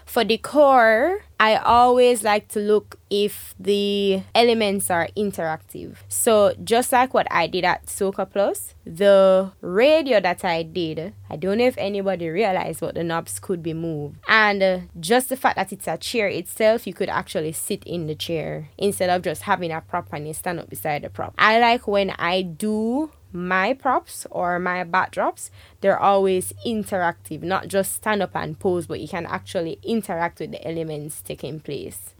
For decor, I always like to look if the elements are interactive. So just like what I did at Soca Plus, the radio that I did, I don't know if anybody realized, but the knobs could be moved. And just the fact that it's a chair itself, you could actually sit in the chair instead of just having a prop and you stand up beside the prop. I like when I do my props or my backdrops, they're always interactive, not just stand up and pose, but you can actually interact with the elements taking place.